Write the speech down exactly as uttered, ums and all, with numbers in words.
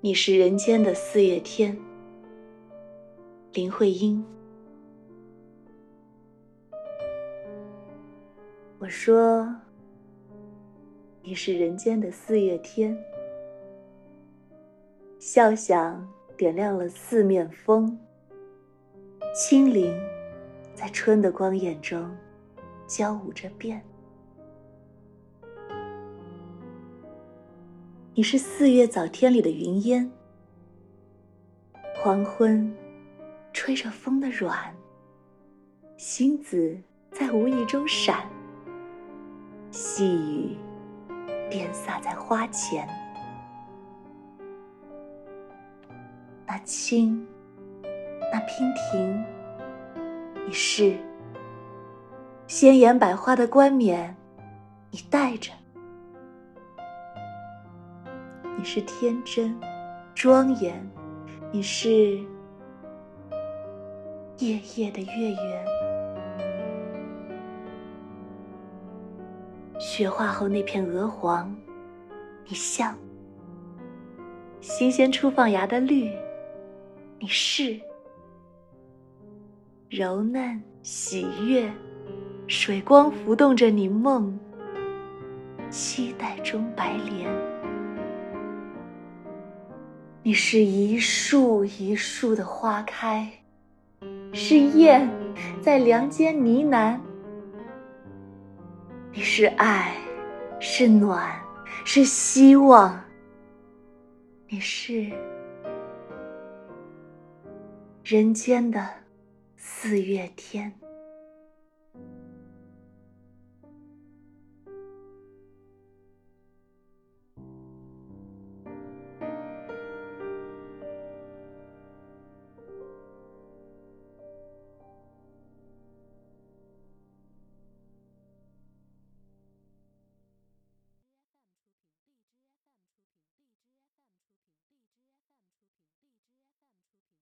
你是人间的四月天。林徽因。我说，你是人间的四月天，笑响点亮了四面风，清灵在春的光眼中交舞着变。你是四月早天里的云烟，黄昏吹着风的软，星子在无意中闪，细雨点洒在花前。那青，那娉婷，你是鲜艳百花的冠冕，你戴着。你是天真庄严，你是夜夜的月圆。雪化后那片鹅黄，你像新鲜初放芽的绿，你是柔嫩喜悦，水光浮动着你梦，期待中白莲。你是一树一树的花开，是燕在梁间呢喃。你是爱，是暖，是希望，你是人间的四月天。